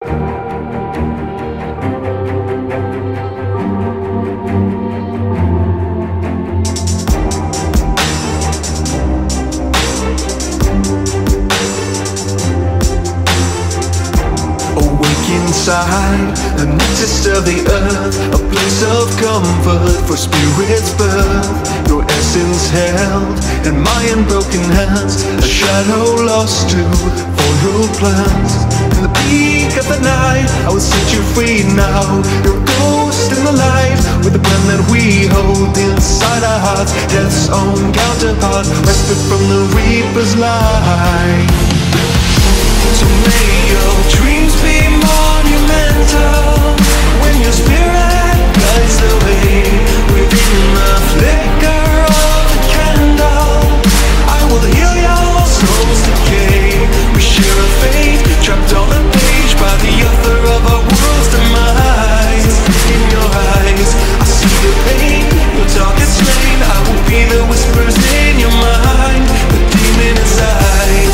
Inside the nexus of the earth, a place of comfort for spirits' birth. Your essence held in my unbroken hands, a shadow lost to foil plans. In the peak of the night, I will set you free now. You're a ghost in the light, with the plan that we hold inside our hearts, death's own counterpart, respite from the reaper's light. So may your dreams be monumental when your spirit guides the way. Within the flicker of a candle, I will heal your soul's decay. We share a fate trapped on a page by the author of our world's demise. In your eyes, I see the pain, your darkest flame. I will be the whispers in your mind, the demon inside.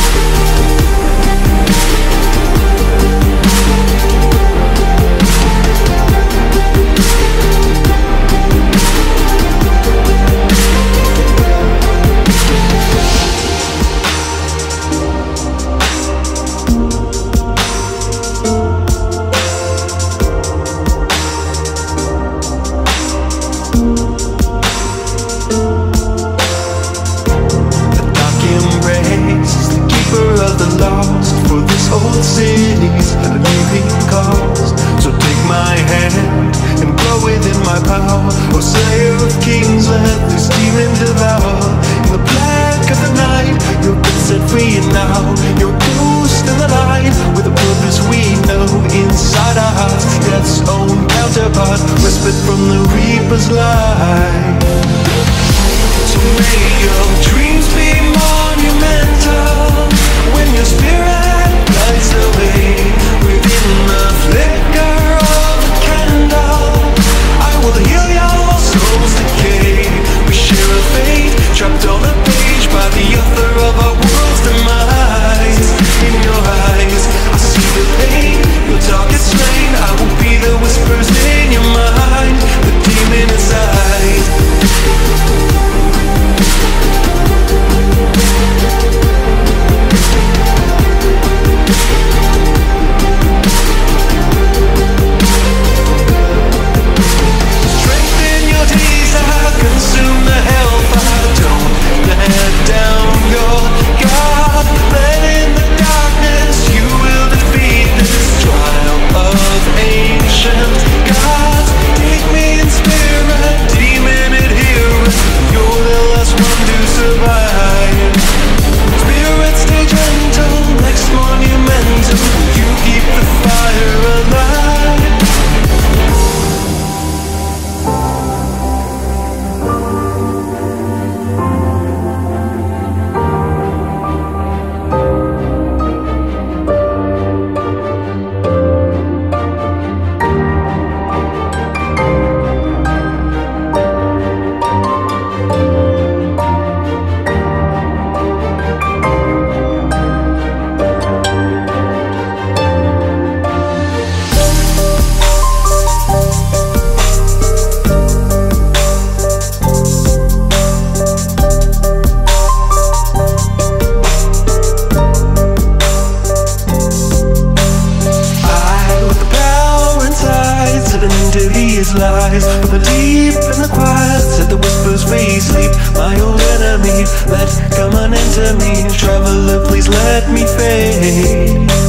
Cities at a leaving cost. So take my hand and grow within my power. O Slayer of Kings, let this demon devour. In the black of the night, you've been set free, and now you're a ghost in the light, with a purpose we know inside our hearts, death's own counterpart, respite from the reaper's light. So may your dreams be monumental when your spirit lights the way. Within the flicker of a candle, I will heal your soul's decay. We share a fate trapped on a page by the author of our world's demise. In your eyes, I see the pain, your darkest flame. I will be the whispers in your mind, the demon inside. Consume the hellfire, don't let down your guard. Let in the darkness, you will defeat this trial of ancient gods. Take me in spirit, demon adherent, you're the last one to survive. Spirit stay gentle, next monumental, you keep the fire alive. Lies from the deep and the quiet, said the whispers we sleep. My old enemy, let come on into me. Traveler, please let me fade.